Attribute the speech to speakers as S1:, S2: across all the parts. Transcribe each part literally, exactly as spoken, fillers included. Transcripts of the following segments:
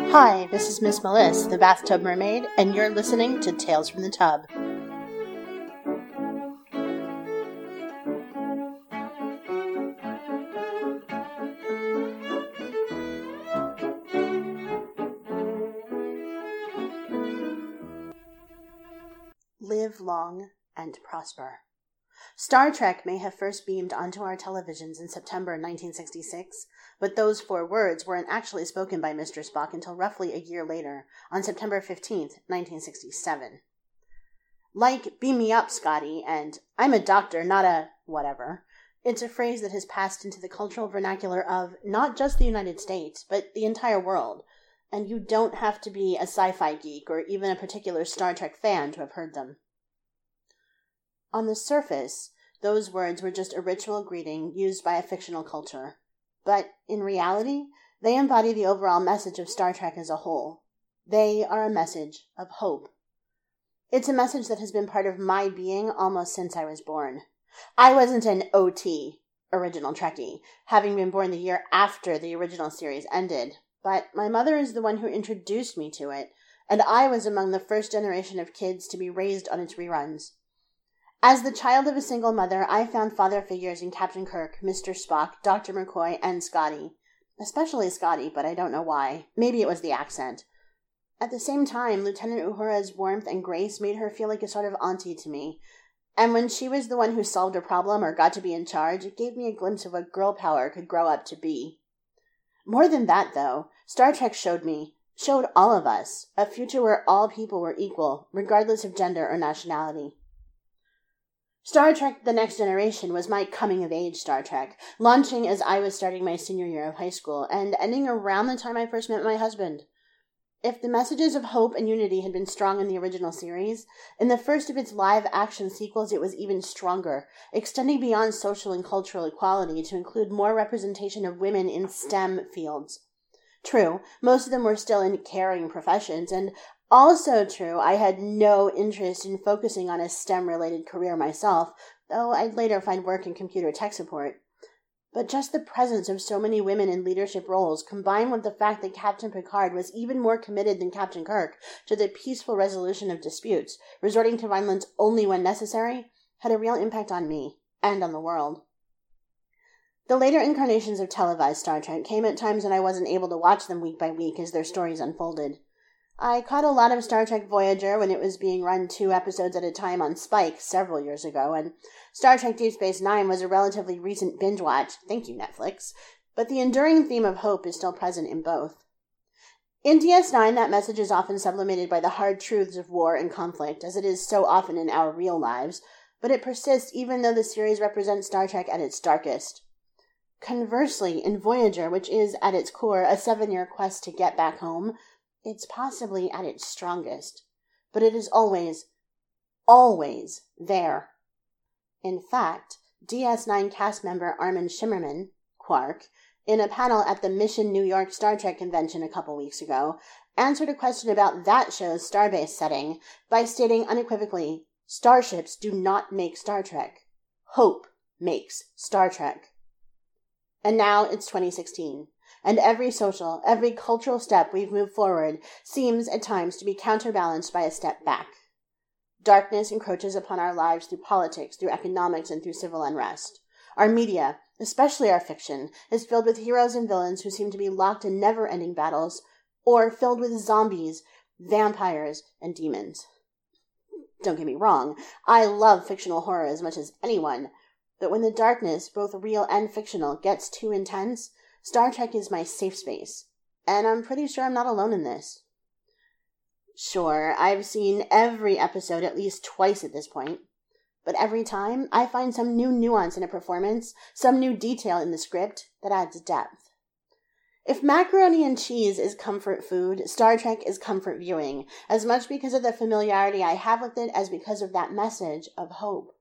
S1: Hi, this is Miss Melissa, the Bathtub Mermaid, and you're listening to Tales from the Tub. Live long and prosper. Star Trek may have first beamed onto our televisions in September nineteen sixty-six, but those four words weren't actually spoken by Mister Spock until roughly a year later, on September fifteenth, nineteen sixty-seven. Like, beam me up, Scotty, and I'm a doctor, not a whatever, it's a phrase that has passed into the cultural vernacular of not just the United States, but the entire world, and you don't have to be a sci-fi geek or even a particular Star Trek fan to have heard them. On the surface, those words were just a ritual greeting used by a fictional culture. But in reality, they embody the overall message of Star Trek as a whole. They are a message of hope. It's a message that has been part of my being almost since I was born. I wasn't an O T, original Trekkie, having been born the year after the original series ended, but my mother is the one who introduced me to it, and I was among the first generation of kids to be raised on its reruns. As the child of a single mother, I found father figures in Captain Kirk, Mister Spock, Doctor McCoy, and Scotty. Especially Scotty, but I don't know why. Maybe it was the accent. At the same time, Lieutenant Uhura's warmth and grace made her feel like a sort of auntie to me. And when she was the one who solved a problem or got to be in charge, it gave me a glimpse of what girl power could grow up to be. More than that, though, Star Trek showed me, showed all of us, a future where all people were equal, regardless of gender or nationality. Star Trek The Next Generation was my coming-of-age Star Trek, launching as I was starting my senior year of high school, and ending around the time I first met my husband. If the messages of hope and unity had been strong in the original series, in the first of its live-action sequels it was even stronger, extending beyond social and cultural equality to include more representation of women in STEM fields. True, most of them were still in caring professions, and also true, I had no interest in focusing on a STEM-related career myself, though I'd later find work in computer tech support. But just the presence of so many women in leadership roles, combined with the fact that Captain Picard was even more committed than Captain Kirk to the peaceful resolution of disputes, resorting to violence only when necessary, had a real impact on me, and on the world. The later incarnations of televised Star Trek came at times when I wasn't able to watch them week by week as their stories unfolded. I caught a lot of Star Trek Voyager when it was being run two episodes at a time on Spike several years ago, and Star Trek Deep Space Nine was a relatively recent binge watch, thank you Netflix, but the enduring theme of hope is still present in both. In D S nine, that message is often sublimated by the hard truths of war and conflict, as it is so often in our real lives, but it persists even though the series represents Star Trek at its darkest. Conversely, in Voyager, which is, at its core, a seven-year quest to get back home, it's possibly at its strongest, but it is always, always there. In fact, D S nine cast member Armin Shimmerman, Quark, in a panel at the Mission New York Star Trek convention a couple weeks ago, answered a question about that show's starbase setting by stating unequivocally, "Starships do not make Star Trek. Hope makes Star Trek." And now it's twenty sixteen. And every social, every cultural step we've moved forward seems at times to be counterbalanced by a step back. Darkness encroaches upon our lives through politics, through economics, and through civil unrest. Our media, especially our fiction, is filled with heroes and villains who seem to be locked in never-ending battles, or filled with zombies, vampires, and demons. Don't get me wrong, I love fictional horror as much as anyone, but when the darkness, both real and fictional, gets too intense, Star Trek is my safe space, and I'm pretty sure I'm not alone in this. Sure, I've seen every episode at least twice at this point, but every time I find some new nuance in a performance, some new detail in the script that adds depth. If macaroni and cheese is comfort food, Star Trek is comfort viewing, as much because of the familiarity I have with it as because of that message of hope.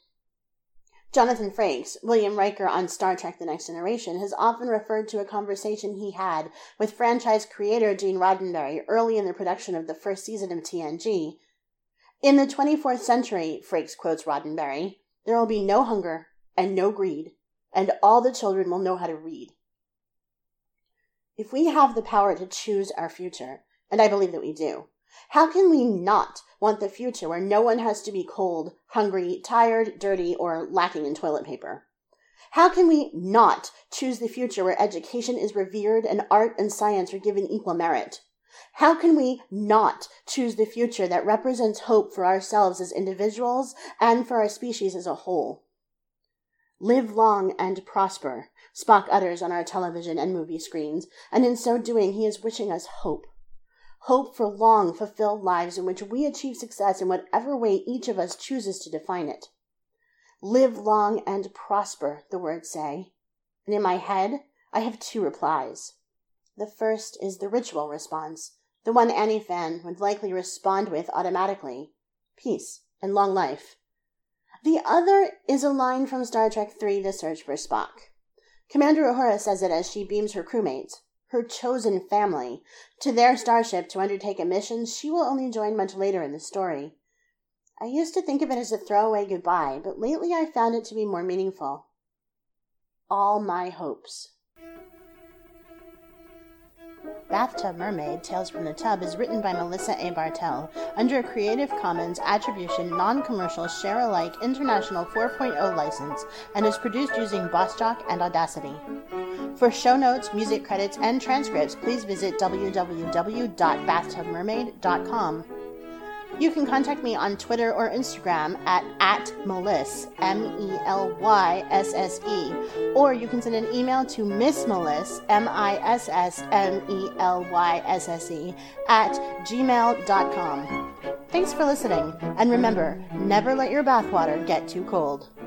S1: Jonathan Frakes, William Riker on Star Trek The Next Generation, has often referred to a conversation he had with franchise creator Gene Roddenberry early in the production of the first season of T N G. "In the twenty-fourth century," Frakes quotes Roddenberry, "there will be no hunger and no greed, and all the children will know how to read." If we have the power to choose our future, and I believe that we do, how can we not want the future where no one has to be cold, hungry, tired, dirty, or lacking in toilet paper? How can we not choose the future where education is revered and art and science are given equal merit? How can we not choose the future that represents hope for ourselves as individuals and for our species as a whole? Live long and prosper, Spock utters on our television and movie screens, and in so doing he is wishing us hope. Hope for long, fulfilled lives in which we achieve success in whatever way each of us chooses to define it. Live long and prosper, the words say. And in my head, I have two replies. The first is the ritual response, the one any fan would likely respond with automatically. Peace and long life. The other is a line from Star Trek three, The Search for Spock. Commander Uhura says it as she beams her crewmates, her chosen family, to their starship to undertake a mission she will only join much later in the story. I used to think of it as a throwaway goodbye, but lately I found it to be more meaningful. All my hopes. Bathtub Mermaid, Tales from the Tub is written by Melissa A. Bartell under a Creative Commons Attribution Non-Commercial Share-alike International four point oh license and is produced using BossJock and Audacity. For show notes, music credits, and transcripts, please visit w w w dot bathtub mermaid dot com. You can contact me on Twitter or Instagram at, at Melysse, M E L Y S S E, or you can send an email to Miss Melysse, M I S S M E L Y S S E, at gmail dot com. Thanks for listening, and remember, never let your bathwater get too cold.